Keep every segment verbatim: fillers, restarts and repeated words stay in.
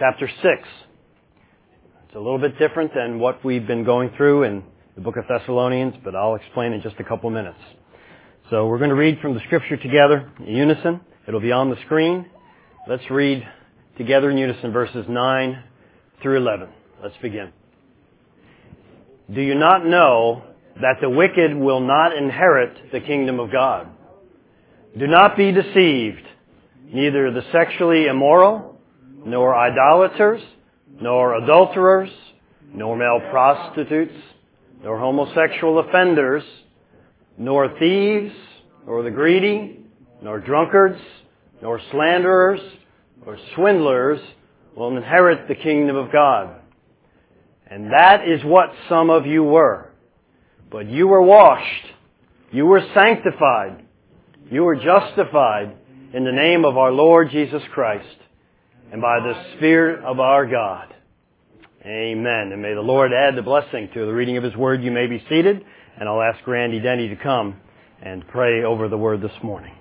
chapter six. It's a little bit different than what we've been going through in the book of Thessalonians, but I'll explain in just a couple minutes. So we're going to read from the Scripture together in unison. It'll be on the screen. Let's read together in unison verses nine through eleven. Let's begin. Do you not know that the wicked will not inherit the kingdom of God? Do not be deceived. Neither the sexually immoral, nor idolaters, nor adulterers, nor male prostitutes, nor homosexual offenders, nor thieves, nor the greedy, nor drunkards, nor slanderers, or swindlers will inherit the kingdom of God. And that is what some of you were. But you were washed, you were sanctified, you were justified in the name of our Lord Jesus Christ and by the Spirit of our God. Amen. And may the Lord add the blessing to the reading of His Word. You may be seated, and I'll ask Randy Denny to come and pray over the Word this morning.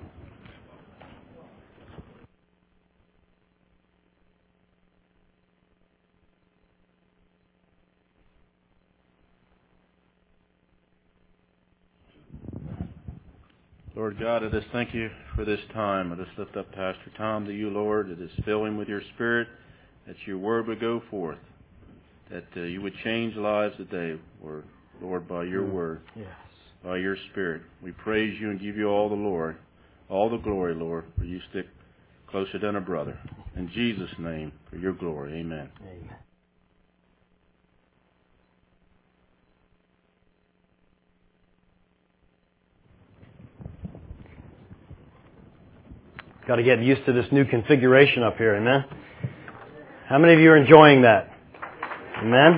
Lord God, I just thank you for this time. I just lift up Pastor Tom to you, Lord. I just fill him with your Spirit, that your word would go forth, that uh, you would change lives today, Lord, Lord, by your word, yes, by your Spirit. We praise you and give you all the Lord, all the glory, Lord, for you stick closer than a brother. In Jesus' name, for your glory, amen. Amen. Got to get used to this new configuration up here, amen? How many of you are enjoying that? Amen?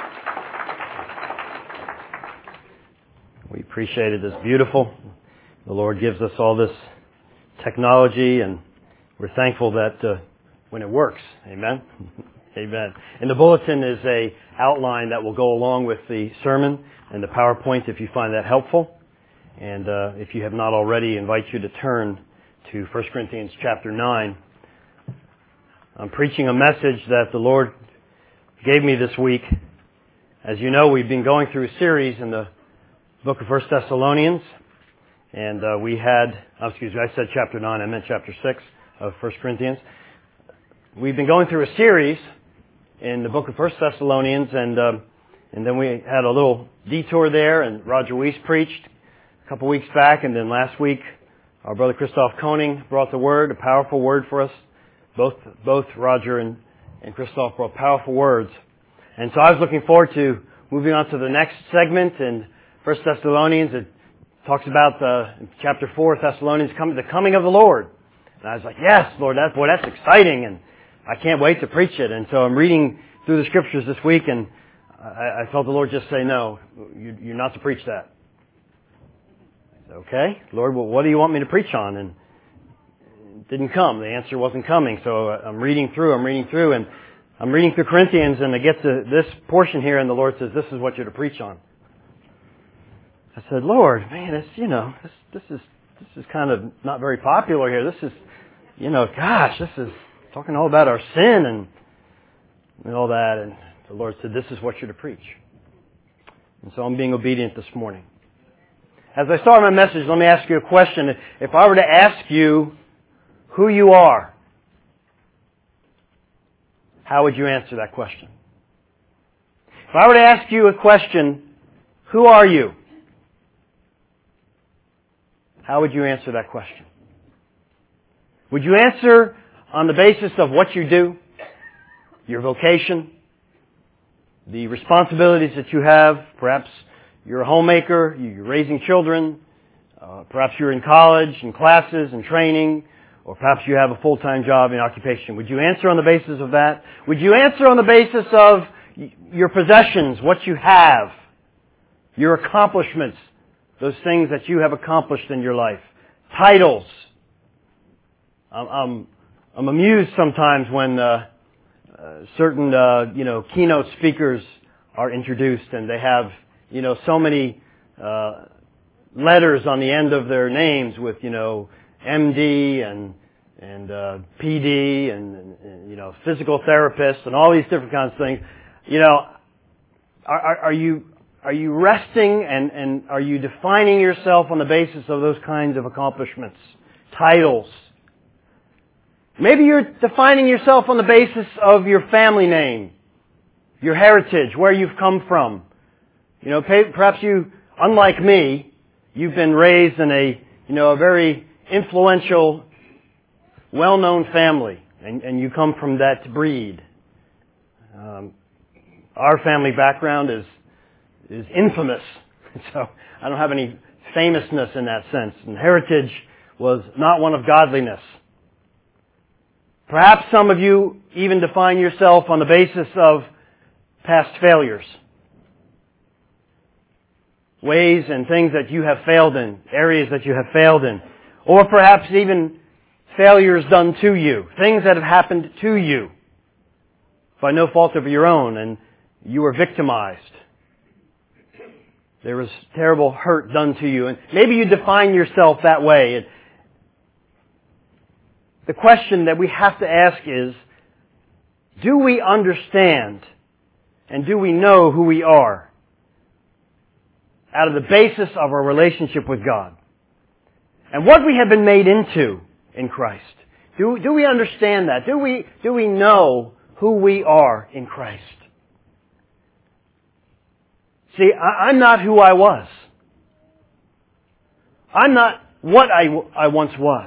We appreciate it. It's beautiful. The Lord gives us all this technology, and we're thankful that uh, when it works, amen? Amen. And the bulletin is a outline that will go along with the sermon and the PowerPoint if you find that helpful. And uh, if you have not already, I invite you to turn to First Corinthians chapter nine. I'm preaching a message that the Lord gave me this week. As you know, we've been going through a series in the book of First Thessalonians, and uh, we had, oh, excuse me, I said chapter nine, I meant chapter six of First Corinthians. We've been going through a series in the book of First Thessalonians, and uh, and then we had a little detour there, and Roger Weiss preached a couple weeks back, and then last week our brother Christoph Koning brought the word, a powerful word for us. Both both Roger and, and Christoph brought powerful words. And so I was looking forward to moving on to the next segment in First Thessalonians. It talks about the, in chapter four, Thessalonians, coming, the coming of the Lord. And I was like, yes, Lord, that, boy, that's exciting, and I can't wait to preach it. And so I'm reading through the Scriptures this week, and I, I felt the Lord just say, no, you, you're not to preach that. Okay, Lord, well, what do you want me to preach on? And it didn't come. The answer wasn't coming. So I'm reading through, I'm reading through, and I'm reading through Corinthians, and I get to this portion here, and the Lord says, this is what you're to preach on. I said, Lord, man, it's, you know, this, this is, this is kind of not very popular here. This is, you know, gosh, this is talking all about our sin and, and all that. And the Lord said, this is what you're to preach. And so I'm being obedient this morning. As I start my message, let me ask you a question. If I were to ask you who you are, how would you answer that question? If I were to ask you a question, who are you? How would you answer that question? Would you answer on the basis of what you do, your vocation, the responsibilities that you have, perhaps you're a homemaker, you're raising children, uh, perhaps you're in college and classes and training, or perhaps you have a full-time job and occupation. Would you answer on the basis of that? Would you answer on the basis of your possessions, what you have, your accomplishments, those things that you have accomplished in your life, titles? I'm, I'm, I'm amused sometimes when uh, uh, certain uh, you know keynote speakers are introduced and they have you know, so many uh, letters on the end of their names with, you know, M D and and uh, P D and, and, and, you know, physical therapists and all these different kinds of things. You know, are, are, are you are you resting and, and are you defining yourself on the basis of those kinds of accomplishments, titles? Maybe you're defining yourself on the basis of your family name, your heritage, where you've come from. You know, perhaps you, unlike me, you've been raised in a, you know, a very influential, well-known family, and, and you come from that breed. Um, our family background is is infamous, so I don't have any famousness in that sense. And heritage was not one of godliness. Perhaps some of you even define yourself on the basis of past failures. Ways and things that you have failed in, areas that you have failed in. Or perhaps even failures done to you, things that have happened to you by no fault of your own, and you were victimized. There was terrible hurt done to you, and maybe you define yourself that way. And the question that we have to ask is, do we understand and do we know who we are out of the basis of our relationship with God? And what we have been made into in Christ. Do, do we understand that? Do we, do we know who we are in Christ? See, I, I'm not who I was. I'm not what I, I once was.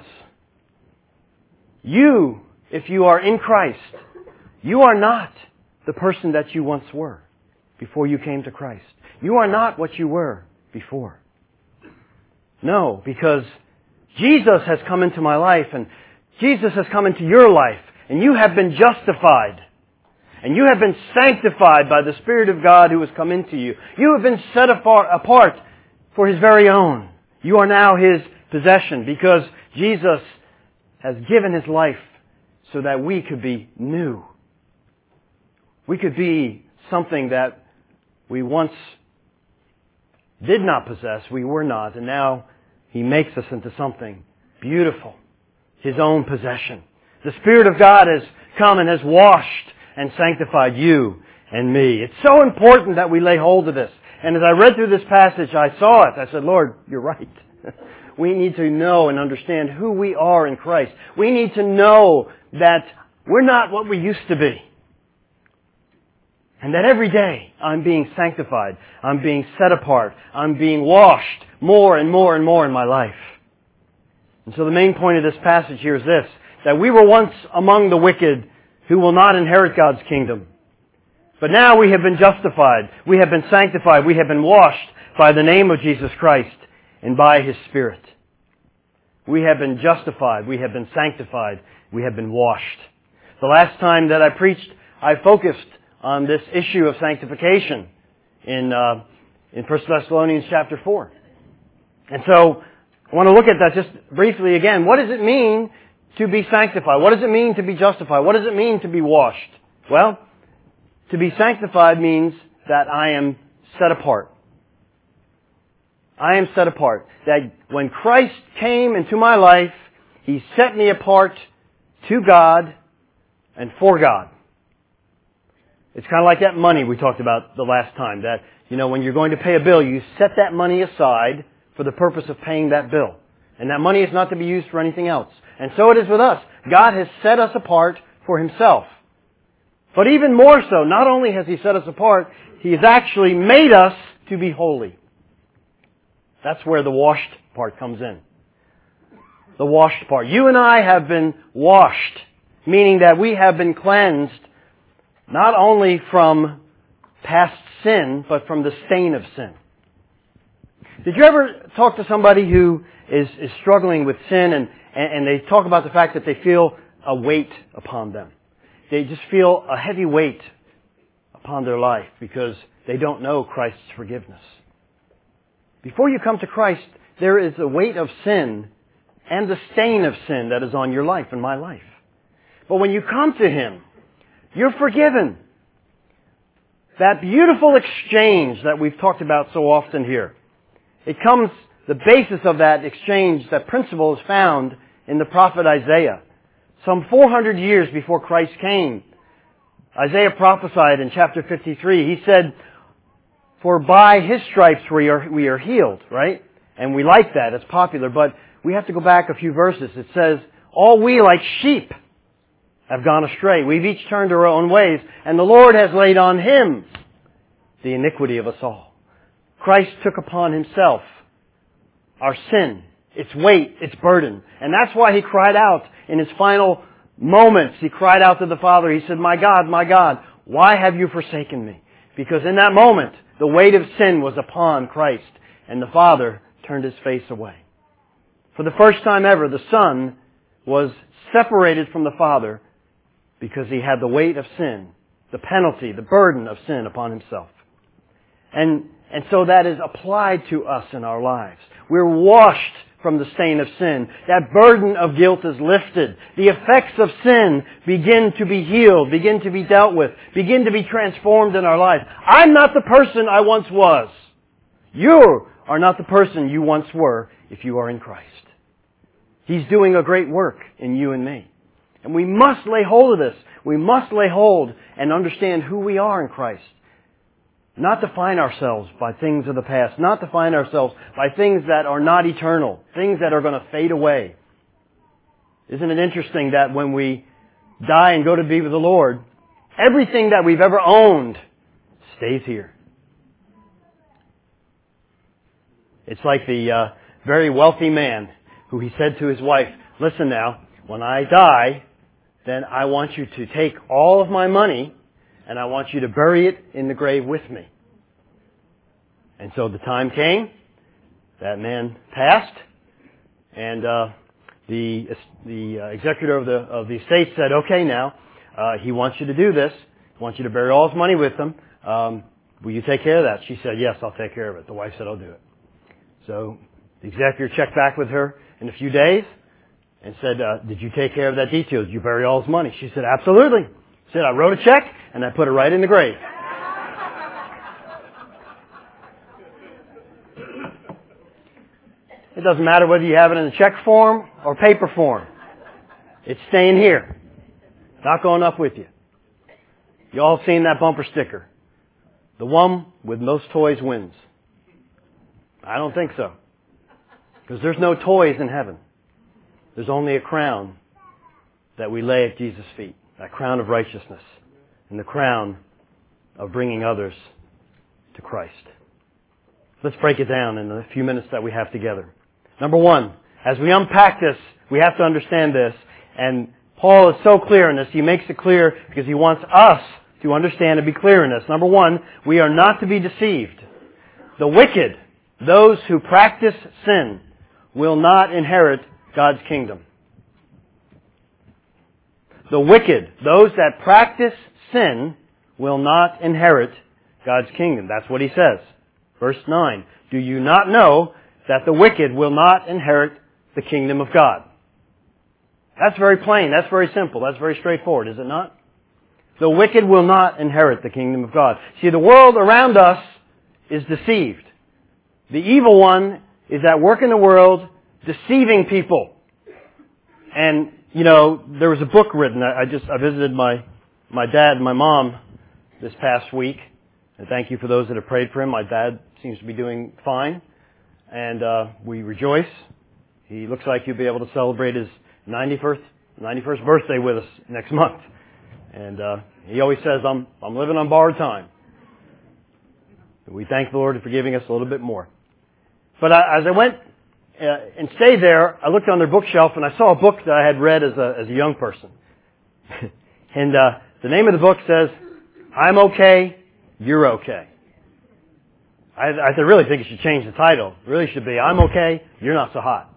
You, if you are in Christ, you are not the person that you once were before you came to Christ. You are not what you were before. No, because Jesus has come into my life, and Jesus has come into your life, and you have been justified. And you have been sanctified by the Spirit of God who has come into you. You have been set apart for His very own. You are now His possession because Jesus has given His life so that we could be new. We could be something that we once did not possess, we were not, and now He makes us into something beautiful, His own possession. The Spirit of God has come and has washed and sanctified you and me. It's so important that we lay hold of this. And as I read through this passage, I saw it. I said, Lord, you're right. We need to know and understand who we are in Christ. We need to know that we're not what we used to be. And that every day I'm being sanctified. I'm being set apart. I'm being washed more and more and more in my life. And so the main point of this passage here is this, that we were once among the wicked who will not inherit God's kingdom. But now we have been justified. We have been sanctified. We have been washed by the name of Jesus Christ and by His Spirit. We have been justified. We have been sanctified. We have been washed. The last time that I preached, I focused on this issue of sanctification in uh, in First Thessalonians chapter four. And so I want to look at that just briefly again. What does it mean to be sanctified? What does it mean to be justified? What does it mean to be washed? Well, to be sanctified means that I am set apart. I am set apart. That when Christ came into my life, He set me apart to God and for God. It's kind of like that money we talked about the last time. That, you know, when you're going to pay a bill, you set that money aside for the purpose of paying that bill. And that money is not to be used for anything else. And so it is with us. God has set us apart for Himself. But even more so, not only has He set us apart, He has actually made us to be holy. That's where the washed part comes in. The washed part. You and I have been washed, meaning that we have been cleansed not only from past sin, but from the stain of sin. Did you ever talk to somebody who is, is struggling with sin and, and they talk about the fact that they feel a weight upon them? They just feel a heavy weight upon their life because they don't know Christ's forgiveness. Before you come to Christ, there is a weight of sin and the stain of sin that is on your life and my life. But when you come to Him, you're forgiven. That beautiful exchange that we've talked about so often here. It comes, the basis of that exchange, that principle is found in the prophet Isaiah, some four hundred years before Christ came. Isaiah prophesied in chapter fifty-three. He said, "For by His stripes we are, we are healed," right? And we like that. It's popular. But we have to go back a few verses. It says, "All we like sheep have gone astray. We've each turned our own ways, and the Lord has laid on Him the iniquity of us all." Christ took upon Himself our sin, its weight, its burden. And that's why He cried out in His final moments. He cried out to the Father. He said, "My God, my God, why have you forsaken me?" Because in that moment, the weight of sin was upon Christ, and the Father turned His face away. For the first time ever, the Son was separated from the Father because He had the weight of sin, the penalty, the burden of sin upon Himself. And, and so that is applied to us in our lives. We're washed from the stain of sin. That burden of guilt is lifted. The effects of sin begin to be healed, begin to be dealt with, begin to be transformed in our lives. I'm not the person I once was. You are not the person you once were if you are in Christ. He's doing a great work in you and me. And we must lay hold of this. We must lay hold and understand who we are in Christ. Not define ourselves by things of the past. Not define ourselves by things that are not eternal. Things that are going to fade away. Isn't it interesting that when we die and go to be with the Lord, everything that we've ever owned stays here. It's like the uh, very wealthy man who he said to his wife, "Listen now, when I die, then I want you to take all of my money and I want you to bury it in the grave with me." And so the time came, that man passed, and uh, the the uh, executor of the of the estate said, "Okay, now uh, he wants you to do this. He wants you to bury all his money with him. Um, will you take care of that?" She said, "Yes, I'll take care of it." The wife said, "I'll do it." So the executor checked back with her in a few days and said, uh, "Did you take care of that detail? Did you bury all his money?" She said, "Absolutely." She said, "I wrote a check and I put it right in the grave." It doesn't matter whether you have it in a check form or paper form. It's staying here. Not going up with you. You all seen that bumper sticker. The one with most toys wins. I don't think so. Because there's no toys in heaven. There's only a crown that we lay at Jesus' feet. That crown of righteousness. And the crown of bringing others to Christ. Let's break it down in the few minutes that we have together. Number one, as we unpack this, we have to understand this. And Paul is so clear in this. He makes it clear because he wants us to understand and be clear in this. Number one, we are not to be deceived. The wicked, those who practice sin, will not inherit God's kingdom. The wicked, those that practice sin, will not inherit God's kingdom. That's what he says. Verse nine, "Do you not know that the wicked will not inherit the kingdom of God?" That's very plain. That's very simple. That's very straightforward, is it not? The wicked will not inherit the kingdom of God. See, the world around us is deceived. The evil one is at work in the world deceiving people. And, you know, there was a book written. I just, I visited my, my dad and my mom this past week. And thank you for those that have prayed for him. My dad seems to be doing fine. And uh, we rejoice. He looks like he'll be able to celebrate his ninety-first, ninety-first birthday with us next month. And uh, he always says, I'm, I'm living on borrowed time. We thank the Lord for giving us a little bit more. But I, as I went uh, and stayed there, I looked on their bookshelf and I saw a book that I had read as a, as a young person. and uh, the name of the book says, "I'm okay, you're okay." I, I really think it should change the title. It really should be, "I'm okay, you're not so hot."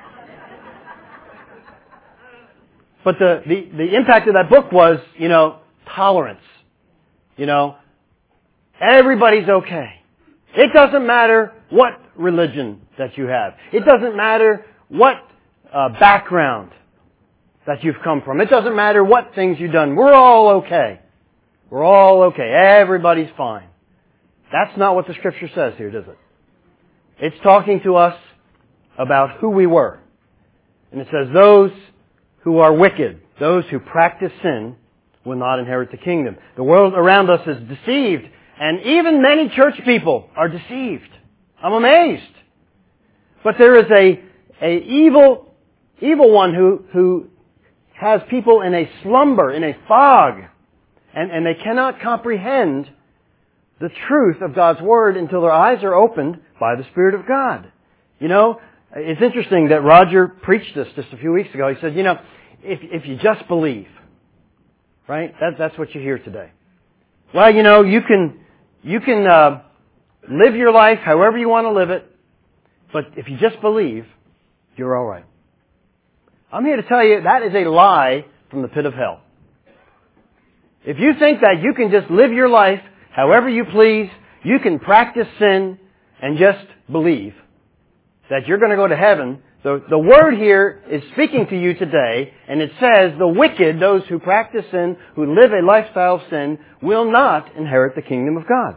But the, the, the impact of that book was, you know, tolerance. You know, everybody's okay. It doesn't matter what religion that you have. It doesn't matter what uh, background that you've come from. It doesn't matter what things you've done. We're all okay. We're all okay. Everybody's fine. That's not what the Scripture says here, does it? It's talking to us about who we were. And it says those who are wicked, those who practice sin will not inherit the kingdom. The world around us is deceived, and even many church people are deceived. I'm amazed. But there is a, a evil, evil one who, who has people in a slumber, in a fog, and, and they cannot comprehend the truth of God's Word until their eyes are opened by the Spirit of God. You know, it's interesting that Roger preached this just a few weeks ago. He said, you know, if, if you just believe, right? That, that's what you hear today. Well, you know, you can, you can, uh, live your life however you want to live it, but if you just believe, you're alright. I'm here to tell you that is a lie from the pit of hell. If you think that you can just live your life however you please, you can practice sin and just believe that you're going to go to heaven, the, the Word here is speaking to you today, and it says the wicked, those who practice sin, who live a lifestyle of sin, will not inherit the kingdom of God.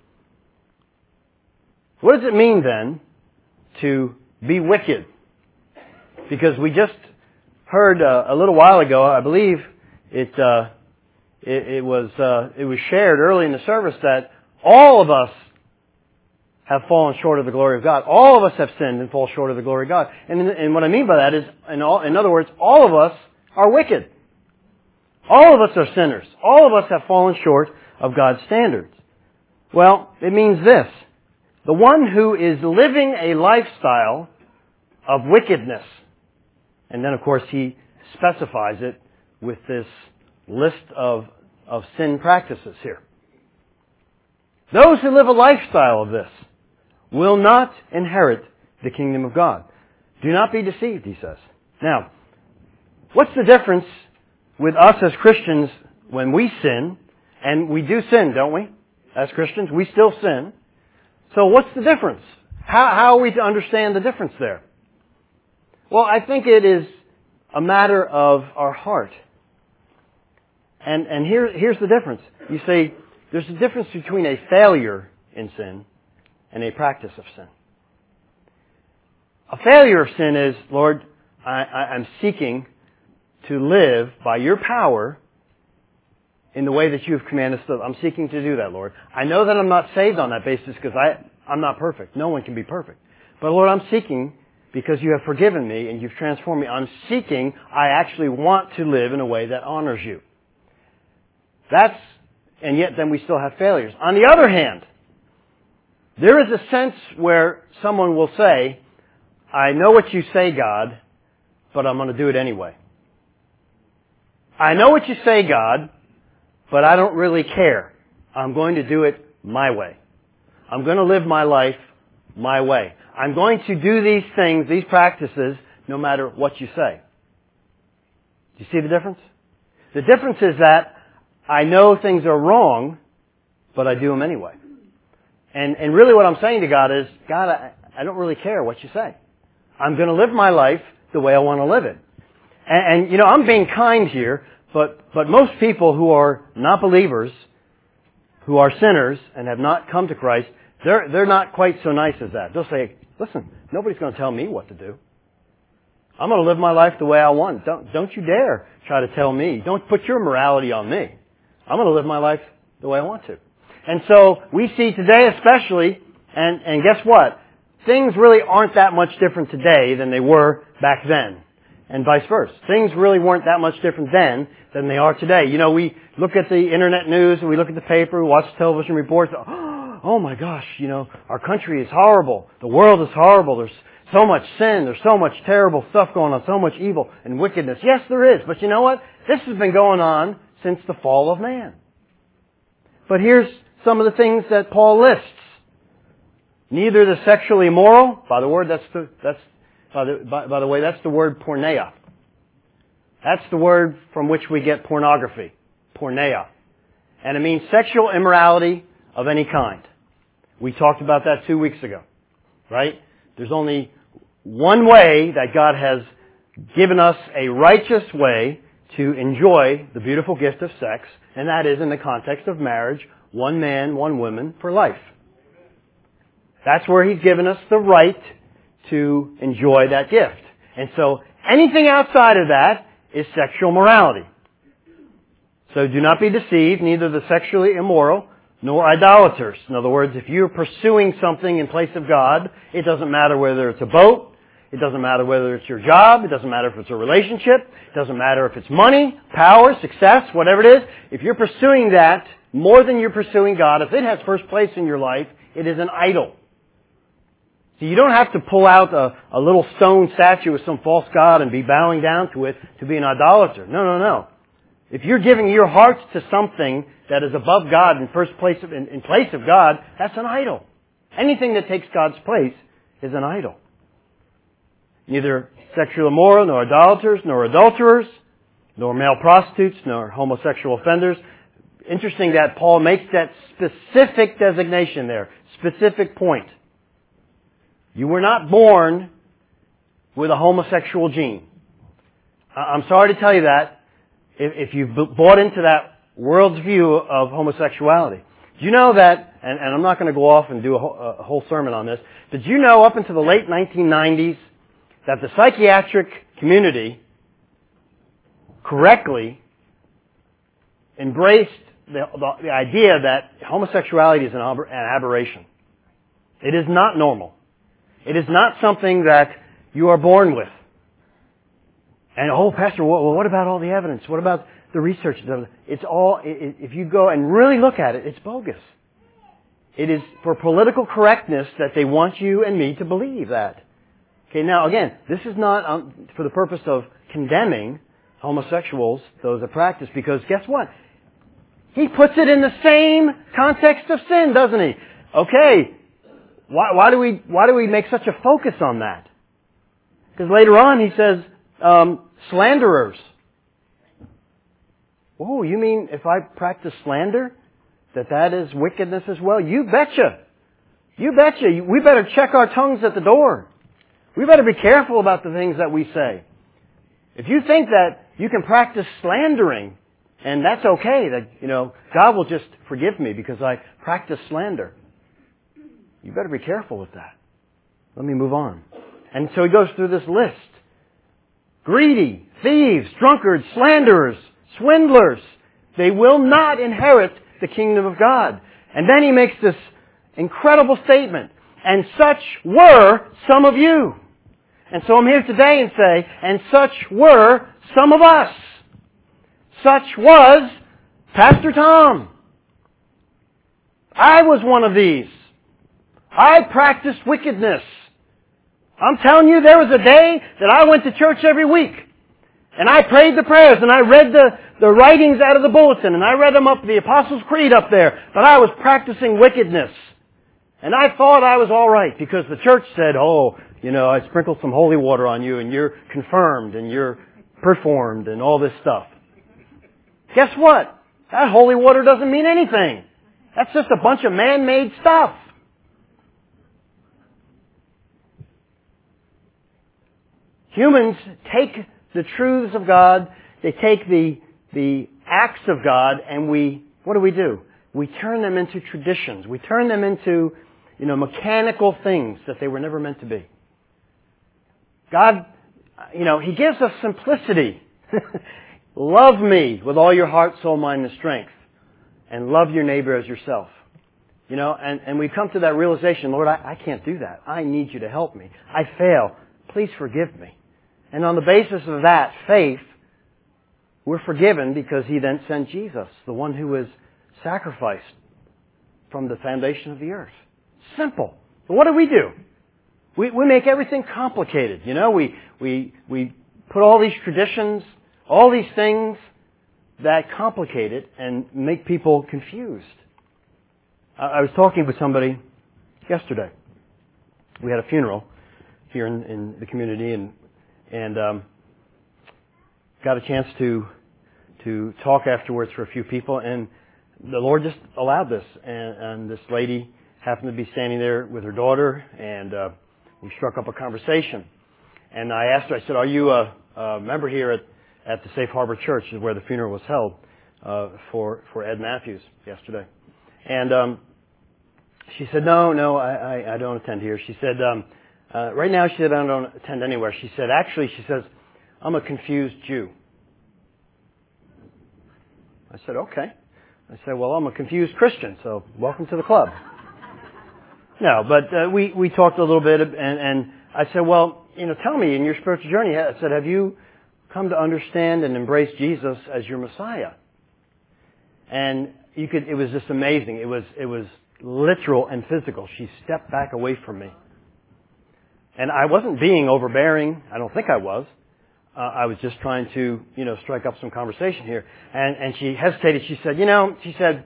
What does it mean then to be wicked? Because we just heard uh, a little while ago, I believe it, uh, it, it was uh, it was shared early in the service that all of us have fallen short of the glory of God. All of us have sinned and fall short of the glory of God. And, and what I mean by that is, in, all, in other words, all of us are wicked. All of us are sinners. All of us have fallen short of God's standards. Well, it means this. The one who is living a lifestyle of wickedness, and then of course he specifies it with this list of, of sin practices here. Those who live a lifestyle of this will not inherit the kingdom of God. Do not be deceived, he says. Now, what's the difference with us as Christians when we sin? And we do sin, don't we? As Christians, we still sin. So what's the difference? How, how are we to understand the difference there? Well, I think it is a matter of our heart. And, and here, here's the difference. You see, there's a difference between a failure in sin and a practice of sin. A failure of sin is, Lord, I, I, I'm seeking to live by your power in the way that you have commanded us to live. I'm seeking to do that, Lord. I know that I'm not saved on that basis because I, I'm not perfect. No one can be perfect. But Lord, I'm seeking because you have forgiven me and you've transformed me. I'm seeking, I actually want to live in a way that honors you. That's, and yet then we still have failures. On the other hand, there is a sense where someone will say, I know what you say, God, but I'm going to do it anyway. I know what you say, God, but I don't really care. I'm going to do it my way. I'm going to live my life my way. I'm going to do these things, these practices, no matter what you say. Do you see the difference? The difference is that I know things are wrong, but I do them anyway. And, and really what I'm saying to God is, God, I, I don't really care what you say. I'm going to live my life the way I want to live it. And, and, you know, I'm being kind here, but, but most people who are not believers, who are sinners and have not come to Christ, they're, they're not quite so nice as that. They'll say, listen, nobody's going to tell me what to do. I'm going to live my life the way I want. Don't, don't you dare try to tell me. Don't put your morality on me. I'm going to live my life the way I want to. And so we see today especially, and, and guess what? Things really aren't that much different today than they were back then. And vice versa. Things really weren't that much different then than they are today. You know, we look at the internet news and we look at the paper, we watch television reports. Oh my gosh, you know, our country is horrible. The world is horrible. There's so much sin. There's so much terrible stuff going on. So much evil and wickedness. Yes, there is. But you know what? This has been going on since the fall of man. But here's some of the things that Paul lists. Neither the sexually immoral, by the word, that's the, that's, by the, by, by the way, that's the word porneia. That's the word from which we get pornography. Porneia. And it means sexual immorality of any kind. We talked about that two weeks ago. Right? There's only one way that God has given us a righteous way to enjoy the beautiful gift of sex, and that is in the context of marriage, one man, one woman for life. That's where He's given us the right to enjoy that gift. And so anything outside of that is sexual morality. So do not be deceived, neither the sexually immoral nor idolaters. In other words, if you're pursuing something in place of God, it doesn't matter whether it's a boat, it doesn't matter whether it's your job, it doesn't matter if it's a relationship, it doesn't matter if it's money, power, success, whatever it is. If you're pursuing that more than you're pursuing God, if it has first place in your life, it is an idol. So you don't have to pull out a, a little stone statue of some false god and be bowing down to it to be an idolater. No, no, no. If you're giving your hearts to something that is above God in first place of, in, in place of God, that's an idol. Anything that takes God's place is an idol. Neither sexual immoral, nor idolaters, nor adulterers, nor male prostitutes, nor homosexual offenders. Interesting that Paul makes that specific designation there, specific point. You were not born with a homosexual gene. I'm sorry to tell you that if you've bought into that world's view of homosexuality. Do you know that, and, and I'm not going to go off and do a whole, a whole sermon on this, did you know up until the late nineteen nineties that the psychiatric community correctly embraced the, the, the idea that homosexuality is an, an aberration? It is not normal. It is not something that you are born with. And, oh, Pastor, well, what about all the evidence? What about the research? It's all, if you go and really look at it, it's bogus. It is for political correctness that they want you and me to believe that. Okay, now, again, this is not um, for the purpose of condemning homosexuals, those that practice, because guess what? He puts it in the same context of sin, doesn't he? Okay. Why, why do we why do we make such a focus on that? Because later on he says, um, slanderers. Oh, you mean if I practice slander, that that is wickedness as well? You betcha. You betcha. We better check our tongues at the door. We better be careful about the things that we say. If you think that you can practice slandering, and that's okay, that, you know, God will just forgive me because I practice slander, you better be careful with that. Let me move on. And so he goes through this list. Greedy, thieves, drunkards, slanderers, swindlers. They will not inherit the kingdom of God. And then he makes this incredible statement. And such were some of you. And so I'm here today and say, and such were some of us. Such was Pastor Tom. I was one of these. I practiced wickedness. I'm telling you, there was a day that I went to church every week. And I prayed the prayers, and I read the, the writings out of the bulletin, and I read them up, the Apostles' Creed up there. But I was practicing wickedness. And I thought I was all right, because the church said, oh, you know, I sprinkled some holy water on you, and you're confirmed, and you're performed, and all this stuff. Guess what? That holy water doesn't mean anything. That's just a bunch of man-made stuff. Humans take the truths of God, they take the, the acts of God, and we, what do we do? We turn them into traditions. We turn them into, you know, mechanical things that they were never meant to be. God, you know, He gives us simplicity. Love me with all your heart, soul, mind, and strength. And love your neighbor as yourself. You know, and, and we come to that realization, Lord, I, I can't do that. I need you to help me. I fail. Please forgive me. And on the basis of that faith, we're forgiven because He then sent Jesus, the one who was sacrificed from the foundation of the earth. Simple. But what do we do? We, we make everything complicated. You know, we, we, we put all these traditions, all these things that complicate it and make people confused. I, I was talking with somebody yesterday. We had a funeral here in, in the community, and and um, got a chance to to talk afterwards for a few people, and the Lord just allowed this, and, and this lady happened to be standing there with her daughter, and uh, we struck up a conversation. And I asked her, I said, "Are you a, a member here at, at the Safe Harbor Church, where the funeral was held uh, for for Ed Matthews yesterday?" And um, she said, "No, no, I, I, I don't attend here." She said, um, uh, "Right now," she said, "I don't attend anywhere." She said, "Actually," she says, "I'm a confused Jew." I said, okay. I said, well, I'm a confused Christian, so welcome to the club. No, but uh, we, we talked a little bit, and, and I said, well, you know, tell me in your spiritual journey, I said, have you come to understand and embrace Jesus as your Messiah? And you could, it was just amazing. It was, it was literal and physical. She stepped back away from me. And I wasn't being overbearing. I don't think I was. Uh, I was just trying to, you know, strike up some conversation here. And, and she hesitated. She said, you know, she said,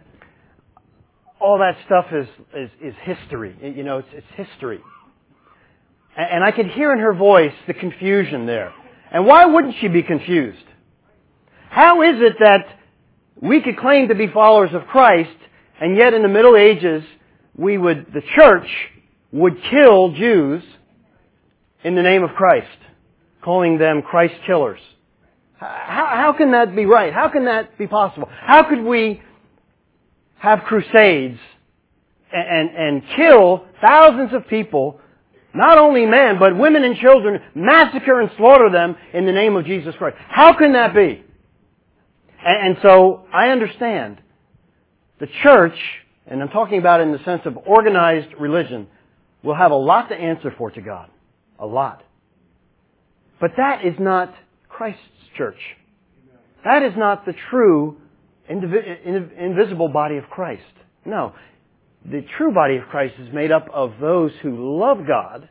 all that stuff is, is, is history. You know, it's, it's history. And, and I could hear in her voice the confusion there. And why wouldn't she be confused? How is it that we could claim to be followers of Christ, and yet in the Middle Ages, we would, the church would kill Jews in the name of Christ, calling them Christ killers? How, how can that be right? How can that be possible? How could we have crusades and, and, and kill thousands of people, not only men, but women and children, massacre and slaughter them in the name of Jesus Christ? How can that be? And, and so I understand the church, and I'm talking about it in the sense of organized religion, will have a lot to answer for to God. A lot. But that is not Christ's church. That is not the true indiv- invisible body of Christ. No. The true body of Christ is made up of those who love God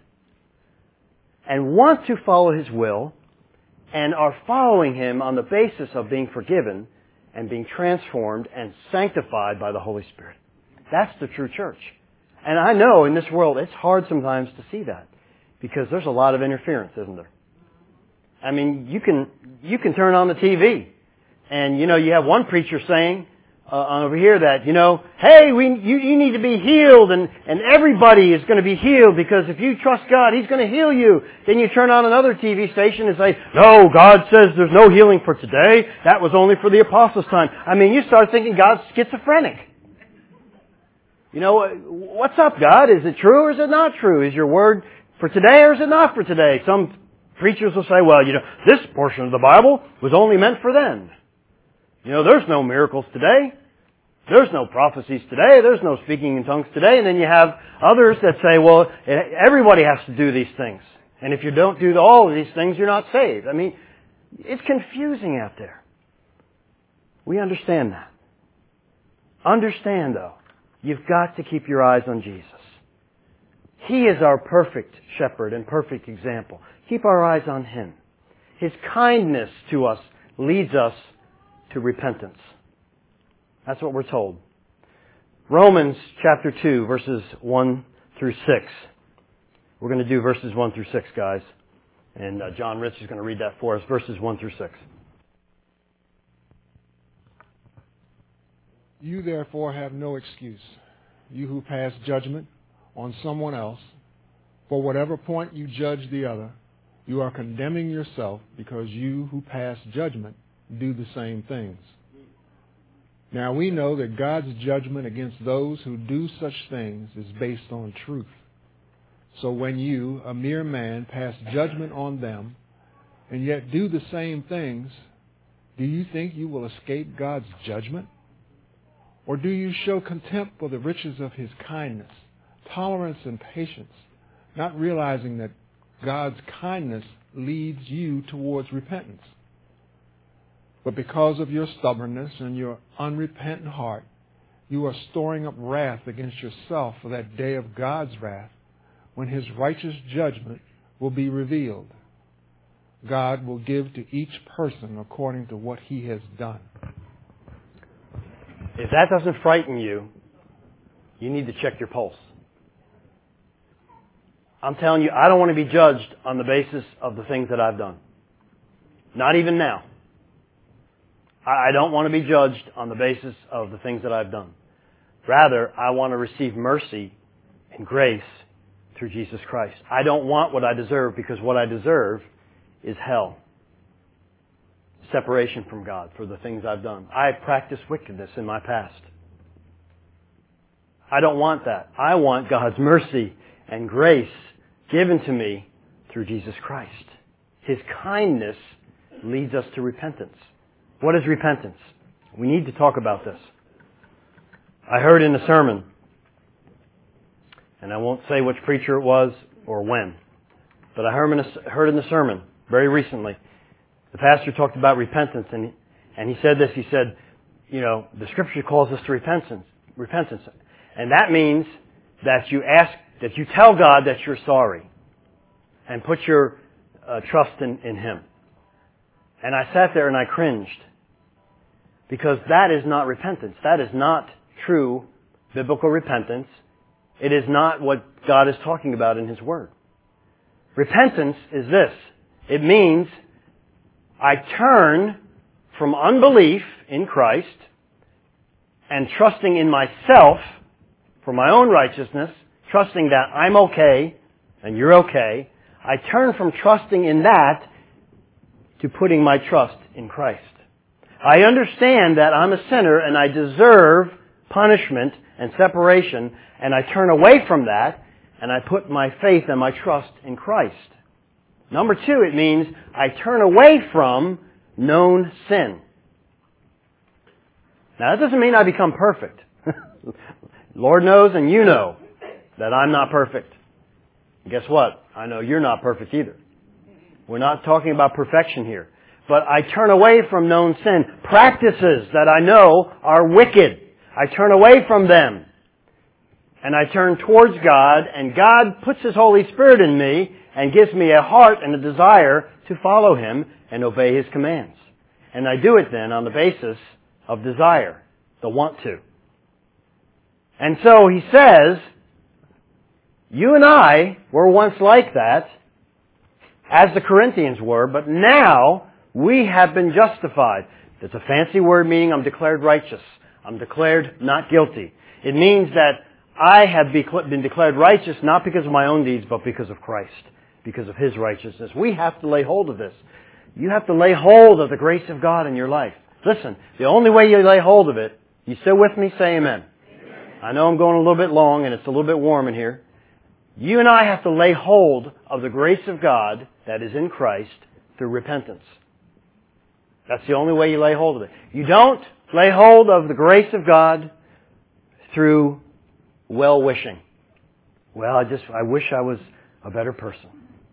and want to follow His will and are following Him on the basis of being forgiven and being transformed and sanctified by the Holy Spirit. That's the true church. And I know in this world it's hard sometimes to see that because there's a lot of interference, isn't there? I mean, you can you can turn on the T V and, you know, you have one preacher saying uh, over here that, you know, hey, we you, you need to be healed and, and everybody is going to be healed because if you trust God, He's going to heal you. Then you turn on another T V station and say, no, God says there's no healing for today. That was only for the apostles' time. I mean, you start thinking God's schizophrenic. You know, what's up, God? Is it true or is it not true? Is your word for today or is it not for today? Some preachers will say, well, you know, this portion of the Bible was only meant for then. You know, there's no miracles today. There's no prophecies today. There's no speaking in tongues today. And then you have others that say, well, everybody has to do these things. And if you don't do all of these things, you're not saved. I mean, it's confusing out there. We understand that. Understand, though, you've got to keep your eyes on Jesus. He is our perfect shepherd and perfect example. Keep our eyes on Him. His kindness to us leads us to repentance. That's what we're told. Romans chapter two, verses one through six. We're going to do verses one through six, guys. And uh, John Rich is going to read that for us, verses one through six. You therefore have no excuse, you who pass judgment on someone else. For whatever point you judge the other, you are condemning yourself because you who pass judgment do the same things. Now we know that God's judgment against those who do such things is based on truth. So when you, a mere man, pass judgment on them and yet do the same things, do you think you will escape God's judgment? Or do you show contempt for the riches of His kindness, tolerance, and patience, not realizing that God's kindness leads you towards repentance? But because of your stubbornness and your unrepentant heart, you are storing up wrath against yourself for that day of God's wrath, when His righteous judgment will be revealed. God will give to each person according to what he has done. If that doesn't frighten you, you need to check your pulse. I'm telling you, I don't want to be judged on the basis of the things that I've done. Not even now. I don't want to be judged on the basis of the things that I've done. Rather, I want to receive mercy and grace through Jesus Christ. I don't want what I deserve, because what I deserve is hell. Separation from God for the things I've done. I practiced wickedness in my past. I don't want that. I want God's mercy and grace given to me through Jesus Christ. His kindness leads us to repentance. What is repentance? We need to talk about this. I heard in a sermon, and I won't say which preacher it was or when, but I heard in a, heard in the sermon very recently, the pastor talked about repentance, and and he said this. He said, you know, the Scripture calls us to repentance, repentance, and that means that you ask, that you tell God that you're sorry, and put your uh, trust in, in Him. And I sat there and I cringed, because that is not repentance. That is not true biblical repentance. It is not what God is talking about in His Word. Repentance is this. It means I turn from unbelief in Christ and trusting in myself for my own righteousness, trusting that I'm okay and you're okay. I turn from trusting in that to putting my trust in Christ. I understand that I'm a sinner and I deserve punishment and separation, and I turn away from that and I put my faith and my trust in Christ. Number two, it means I turn away from known sin. Now, that doesn't mean I become perfect. Lord knows and you know that I'm not perfect. Guess what? I know you're not perfect either. We're not talking about perfection here. But I turn away from known sin. Practices that I know are wicked. I turn away from them. And I turn towards God, and God puts His Holy Spirit in me and gives me a heart and a desire to follow Him and obey His commands. And I do it then on the basis of desire, the want to. And so He says, you and I were once like that, as the Corinthians were, but now we have been justified. It's a fancy word meaning I'm declared righteous. I'm declared not guilty. It means that I have been declared righteous not because of my own deeds, but because of Christ, because of His righteousness. We have to lay hold of this. You have to lay hold of the grace of God in your life. Listen, the only way you lay hold of it, you still with me? Say amen. Amen. I know I'm going a little bit long and it's a little bit warm in here. You and I have to lay hold of the grace of God that is in Christ through repentance. That's the only way you lay hold of it. You don't lay hold of the grace of God through well-wishing. Well, I just, I wish I was a better person.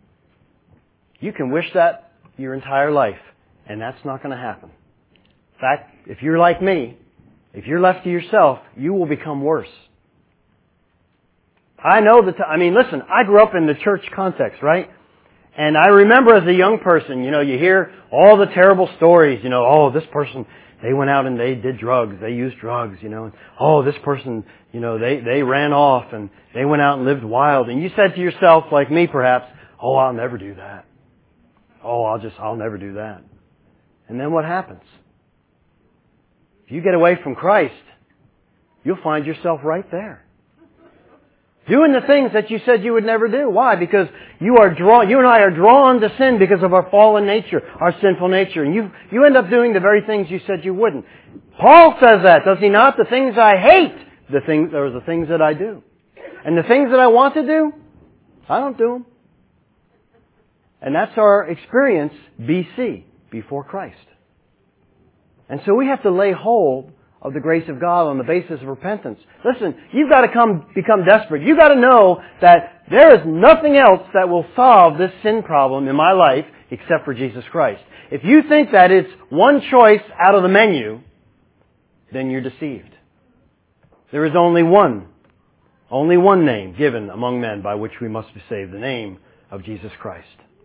You can wish that your entire life, and that's not going to happen. In fact, if you're like me, if you're left to yourself, you will become worse. I know that, I mean, listen, I grew up in the church context, right? And I remember as a young person, you know, you hear all the terrible stories, you know, oh, this person, they went out and they did drugs, they used drugs, you know, and, oh, this person, you know, they, they ran off and they went out and lived wild. And you said to yourself, like me perhaps, oh, I'll never do that. Oh, I'll just, I'll never do that. And then what happens? If you get away from Christ, you'll find yourself right there. Doing the things that you said you would never do. Why? Because you are drawn, you and I are drawn to sin because of our fallen nature, our sinful nature. And you, you end up doing the very things you said you wouldn't. Paul says that, does he not? The things I hate, the things, are the things that I do. And the things that I want to do, I don't do them. And that's our experience B C, before Christ. And so we have to lay hold of the grace of God on the basis of repentance. Listen, you've got to come become desperate. You've got to know that there is nothing else that will solve this sin problem in my life except for Jesus Christ. If you think that it's one choice out of the menu, then you're deceived. There is only one, only one name given among men by which we must be saved, the name of Jesus Christ.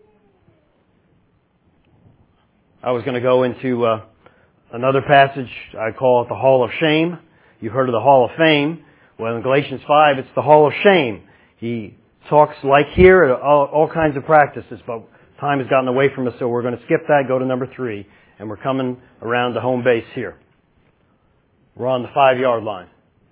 I was going to go into uh, another passage, I call it the Hall of Shame. You've heard of the Hall of Fame. Well, in Galatians five, it's the Hall of Shame. He talks like here, all, all kinds of practices, but time has gotten away from us, so we're going to skip that, go to number three, and we're coming around the home base here. We're on the five-yard line.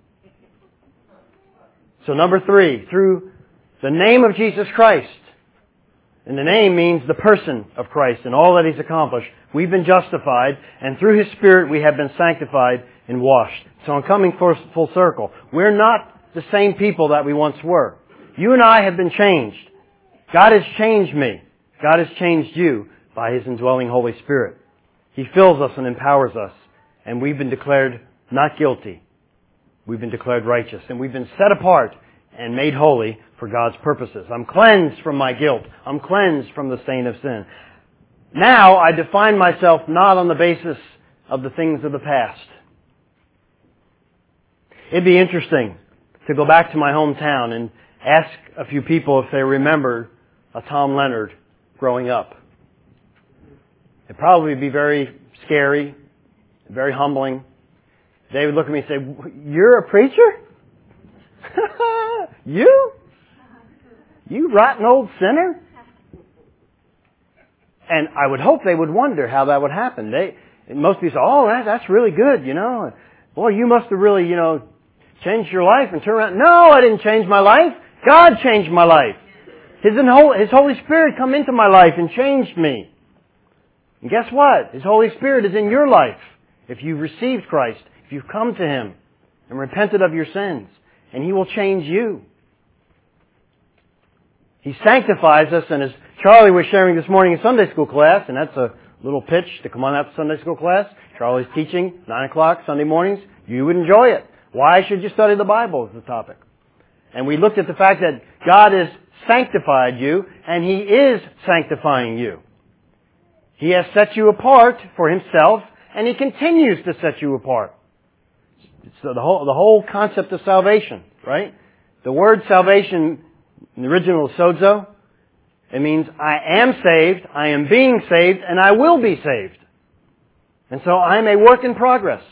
So number three, through the name of Jesus Christ, and the name means the person of Christ and all that He's accomplished, we've been justified, and through His Spirit we have been sanctified and washed. So I'm coming full circle. We're not the same people that we once were. You and I have been changed. God has changed me. God has changed you by His indwelling Holy Spirit. He fills us and empowers us, And we've been declared not guilty. We've been declared righteous. And we've been set apart and made holy for God's purposes. I'm cleansed from my guilt. I'm cleansed from the stain of sin. Now I define myself not on the basis of the things of the past. It'd be interesting to go back to my hometown and ask a few people if they remember a Tom Leonard growing up. It'd probably be very scary, very humbling. They would look at me and say, "You're a preacher? You? You rotten old sinner?" And I would hope they would wonder how that would happen. They, most people say, "Oh, that, that's really good, you know. Boy, you must have really, you know, changed your life and turned around." No, I didn't change my life. God changed my life. His, His Holy Spirit come into my life and changed me. And guess what? His Holy Spirit is in your life. If you've received Christ, if you've come to Him and repented of your sins, and He will change you. He sanctifies us, and as Charlie was sharing this morning in Sunday school class, and that's a little pitch to come on out to Sunday school class. Charlie's teaching, nine o'clock Sunday mornings. You would enjoy it. Why should you study the Bible is the topic. And we looked at the fact that God has sanctified you, and He is sanctifying you. He has set you apart for Himself, and He continues to set you apart. It's the whole, the whole concept of salvation, right? The word salvation in the original is sozo. It means I am saved, I am being saved, and I will be saved. And so I'm a work in progress.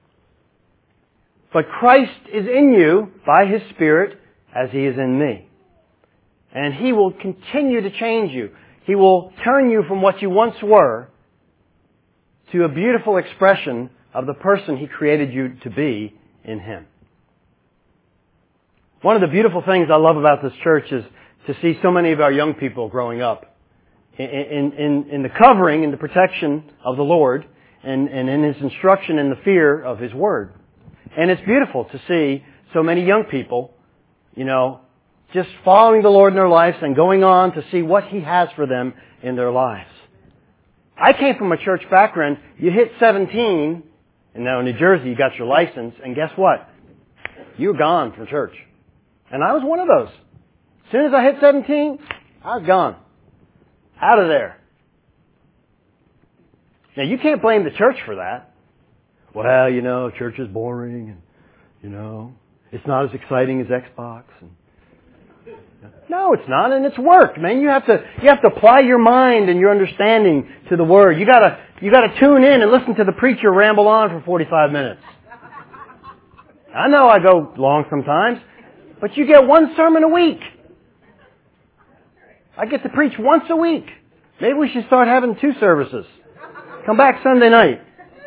But Christ is in you by His Spirit as He is in me. And He will continue to change you. He will turn you from what you once were to a beautiful expression of the person He created you to be in Him. One of the beautiful things I love about this church is to see so many of our young people growing up in, in, in, in the covering and the protection of the Lord and, and in His instruction and the fear of His Word. And it's beautiful to see so many young people, you know, just following the Lord in their lives and going on to see what He has for them in their lives. I came from a church background. You hit seventeen, and now in New Jersey you got your license, and guess what? You're gone from church. And I was one of those. As soon as I hit seventeen, I was gone. Out of there. Now you can't blame the church for that. Well, you know, church is boring, and, you know, it's not as exciting as Xbox. And, no, it's not, and it's work, man. You have to you have to apply your mind and your understanding to the Word. You gotta you gotta tune in and listen to the preacher ramble on for forty-five minutes. I know I go long sometimes, but you get one sermon a week. I get to preach once a week. Maybe we should start having two services. Come back Sunday night.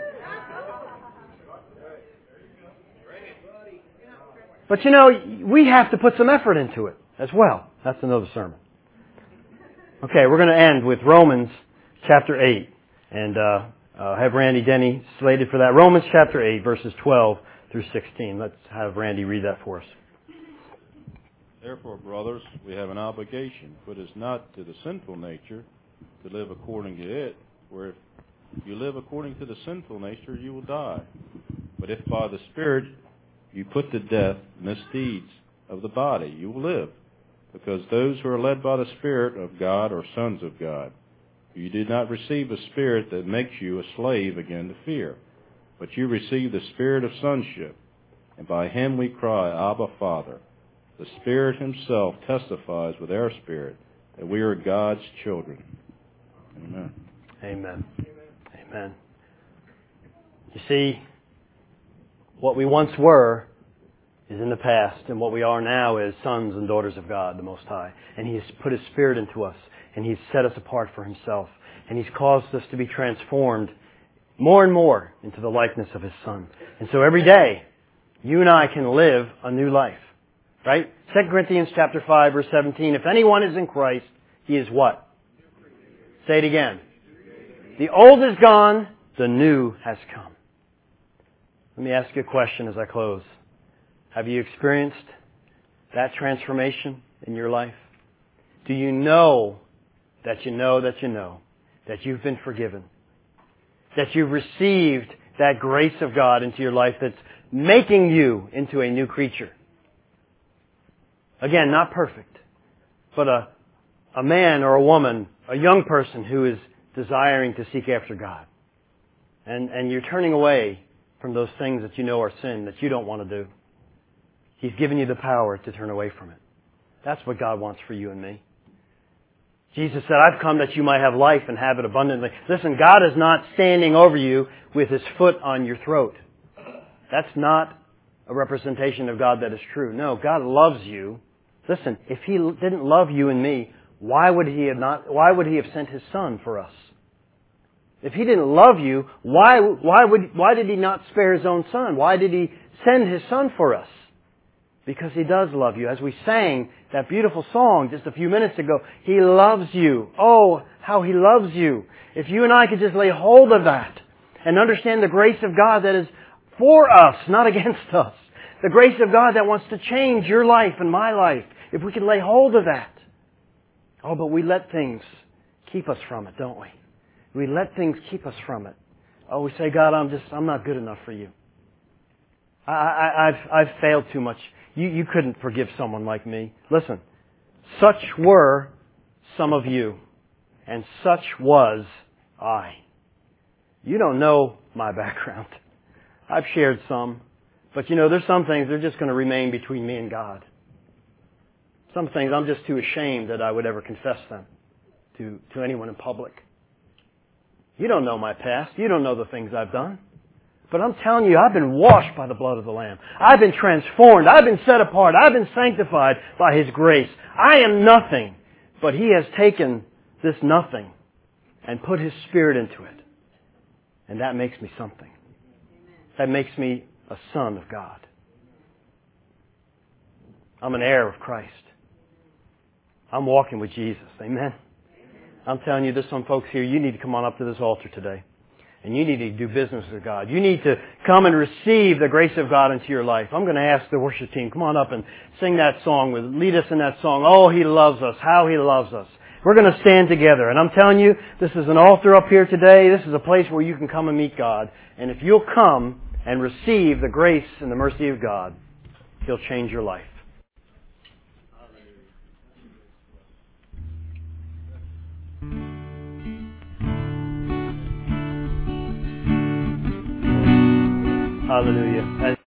But you know, we have to put some effort into it as well. That's another sermon. Okay, we're going to end with Romans chapter eight. And uh, uh, have Randy Denny slated for that. Romans chapter eight, verses twelve through sixteen. Let's have Randy read that for us. Therefore, brothers, we have an obligation, for it is not to the sinful nature to live according to it, for if you live according to the sinful nature, you will die. But if by the Spirit you put to death misdeeds of the body, you will live, because those who are led by the Spirit of God are sons of God. You did not receive a spirit that makes you a slave again to fear, but you received the Spirit of sonship, and by Him we cry, Abba, Father. The Spirit Himself testifies with our spirit that we are God's children. Amen. Amen. Amen. You see, what we once were is in the past, and what we are now is sons and daughters of God, the Most High. And He has put His Spirit into us, and He's set us apart for Himself. And He's caused us to be transformed more and more into the likeness of His Son. And so every day, you and I can live a new life. Right? Second Corinthians chapter five, verse seventeen. If anyone is in Christ, he is what? Say it again. The old is gone, the new has come. Let me ask you a question as I close. Have you experienced that transformation in your life? Do you know that you know that you know that you've been forgiven? That you've received that grace of God into your life that's making you into a new creature. Again, not perfect, but a, a man or a woman, a young person who is desiring to seek after God. And, and you're turning away from those things that you know are sin, that you don't want to do. He's given you the power to turn away from it. That's what God wants for you and me. Jesus said, I've come that you might have life and have it abundantly. Listen, God is not standing over you with His foot on your throat. That's not a representation of God that is true. No, God loves you. Listen, if He didn't love you and me, why would He have not, why would He have sent His Son for us? If He didn't love you, why, why would, why did He not spare His own Son? Why did He send His Son for us? Because He does love you. As we sang that beautiful song just a few minutes ago, He loves you. Oh, how He loves you. If you and I could just lay hold of that and understand the grace of God that is for us, not against us. The grace of God that wants to change your life and my life. If we can lay hold of that. Oh, but we let things keep us from it, don't we? We let things keep us from it. Oh, we say, God, I'm just, I'm not good enough for you. I, I, I've, I've failed too much. You, you couldn't forgive someone like me. Listen, such were some of you, and such was I. You don't know my background. I've shared some, but you know, there's some things that are just going to remain between me and God. Some things I'm just too ashamed that I would ever confess them to, to anyone in public. You don't know my past. You don't know the things I've done. But I'm telling you, I've been washed by the blood of the Lamb. I've been transformed. I've been set apart. I've been sanctified by His grace. I am nothing, but He has taken this nothing and put His Spirit into it. And that makes me something. That makes me a son of God. I'm an heir of Christ. I'm walking with Jesus. Amen. I'm telling you, there's some folks here, you need to come on up to this altar today. And you need to do business with God. You need to come and receive the grace of God into your life. I'm going to ask the worship team, come on up and sing that song with, lead us in that song. Oh, He loves us. How He loves us. We're going to stand together. And I'm telling you, this is an altar up here today. This is a place where you can come and meet God. And if you'll come and receive the grace and the mercy of God, He'll change your life. Hallelujah.